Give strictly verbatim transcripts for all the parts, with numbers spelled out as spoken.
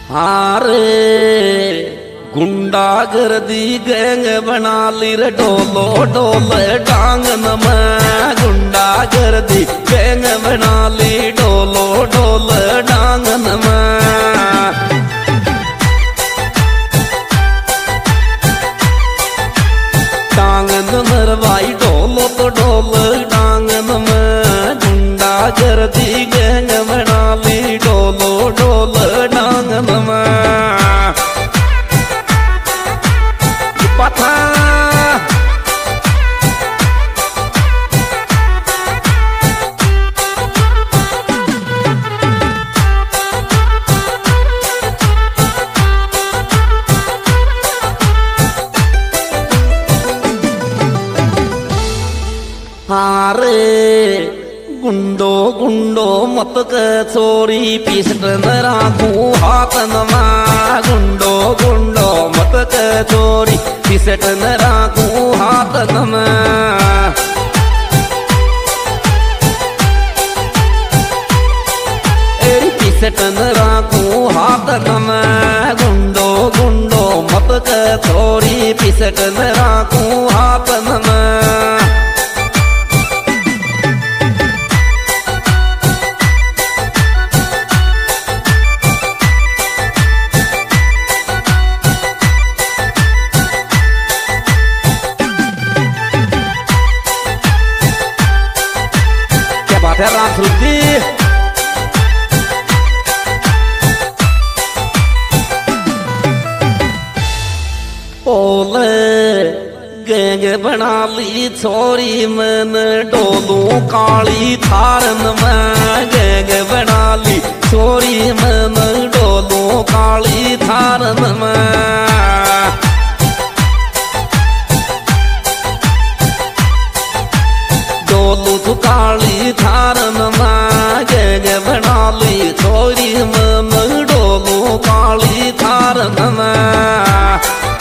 हारे गुंडा गर्दी गैंग बना ली रे डोलो डोले डांग नम गुंडा गर्दी गैंग बना ली डोलो डोले डांग नम डांग नमर भाई डोलो तो डोले डांग नम गुंडा गर्दी गैंग बना ली डोलो डोले डांग नम पता हारे गुंडो गुंडो मत के चोरी पीसट न राखू हाथ नमा गुंडो गुंडो मत के चोरी पीसट न राखू हाथ नमा एरी पीसट न राखू हाथ नमा गुंडो गुंडो मत के चोरी पीसट न राखू हाथ नमा राम श्रुति ओले गैंग बना ली छोरी मन डोलू काली थारन में गैंग बना ली छोरी मन डोलू काली थारन में डोलू तो काली थारन में गैंग बना ली छोरी मन डोलू काली थारन में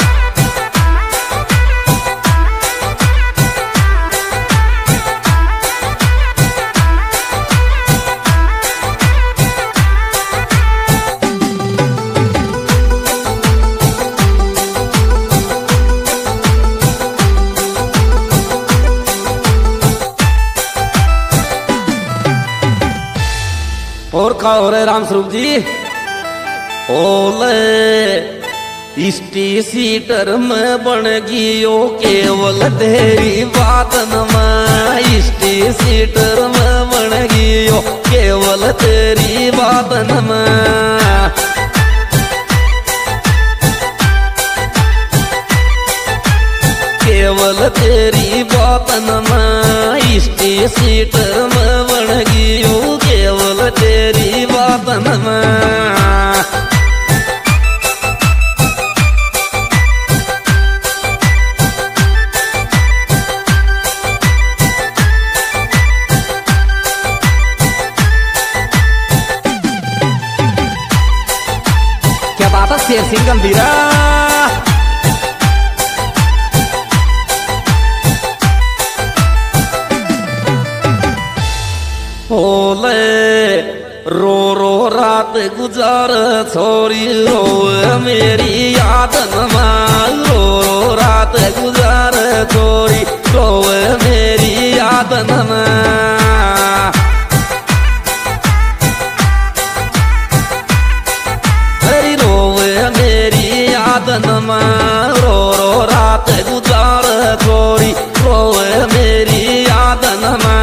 और का हो रहे राम स्वरूप जी ओले इष्टी सीटर में बन गियो केवल तेरी बात नमा इष्टी सीटर में बन गियो केवल तेरी बात नमा केवल तेरी बात नमा इष्टी सीटर में बन गियो केवल तेरी बात नमा क्या बात है शेर सिंह गंभीरा ओले रो रो रात गुजार छोरी रो मेरी याद नमा रो रो रात गुजार छोरी रो मेरी याद नमा अरे रो मेरी याद नमा रो रो रात गुजार छोरी रो मेरी याद नमा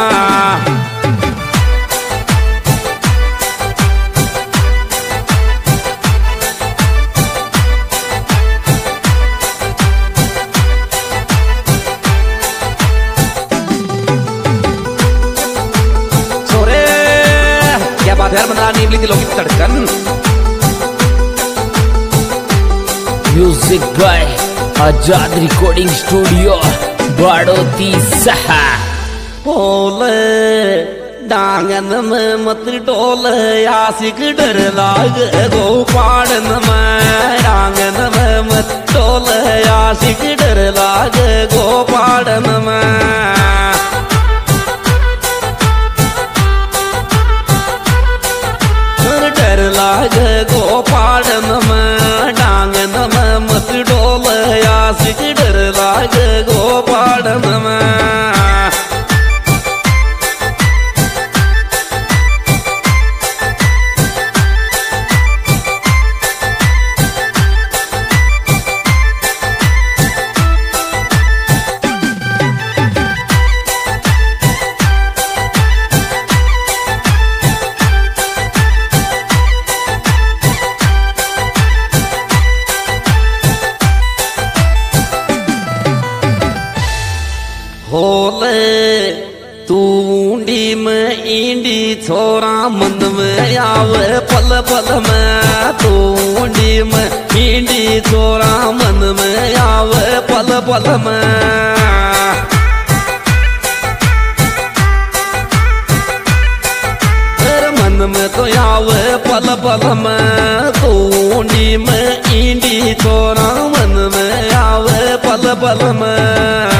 धड़कन music by Azad recording studio बाड़ोती सहा ओले डांगन में मत डोल आशिक डर लाग गो पाड़न में डांगन में मत डोल आशिक डर लाग गो पाड़न में डर ला लाग गोपाड़न में डांगन में मत डोल आशिक डर लाग गोपाड़न में। होले तू ऊंडी में ईंडी छोरा मन में आवे पल पल में। तू ऊंडी में ईंडी छोरा मन में आवे पल पल में। तेरे मन में तो आवे पल पल में। तू ऊंडी में ईंडी छोरा मन में आवे पल पल में।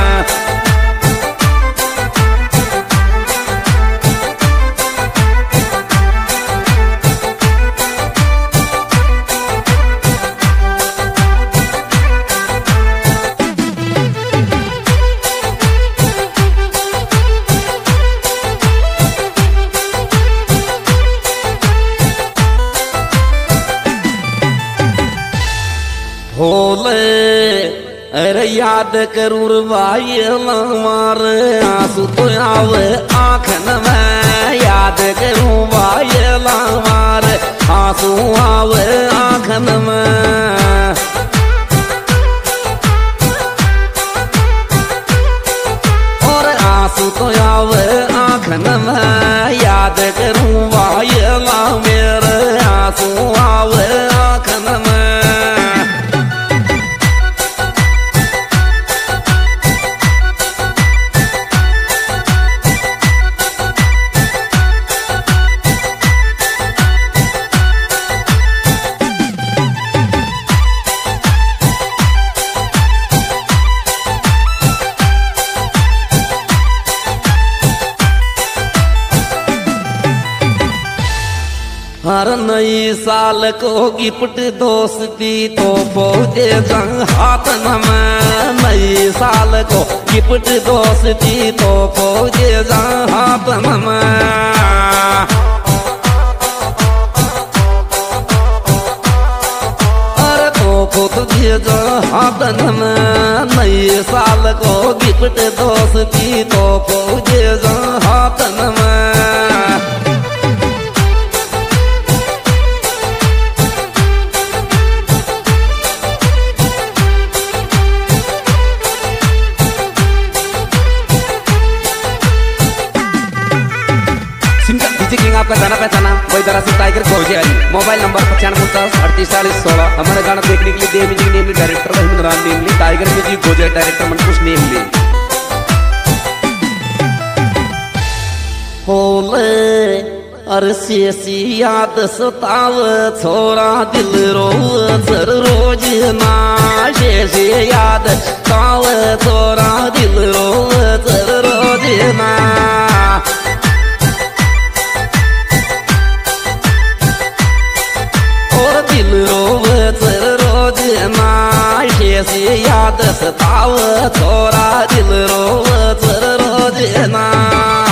होले अरे याद करूर भाई मार आंसू तो आवे आँखन में। याद करूं भाई मार आंसू आवे आँखन में। और आंसू तो आवे आँखन में। याद करूं भाई मेरे आंसू आवे आँखन में। हर नई साल को गिफ्ट दोस्ती तो पौधे जंग हाथन में। नई साल को गिफ्ट दोस्ती तो पौधे जंग हाथन में। अरे तो तुझे जो हाथन में। नई साल को गिफ्ट दोस्ती तो पौधे जंग हाथन में। आपका गाना पहचाना वही दरअसल टाइगर फौजी अली। मोबाइल नंबर पचानवे दस अड़तीस चालीस सोलह। हमारे गाना देखने के लिए देव म्यूजिक नेमली डायरेक्टर वहीद राम नेमली। टाइगर म्यूजिक गोजे डायरेक्टर मनकुश नेमली। होले अरसी याद सताव छोरा दिल रोज रोज ना। शेषे याद सताव छोरा दिल रोज रोज ना। दिल रोज रोज ना। शेषे याद सताव छोरा दिल रोज रोज ना।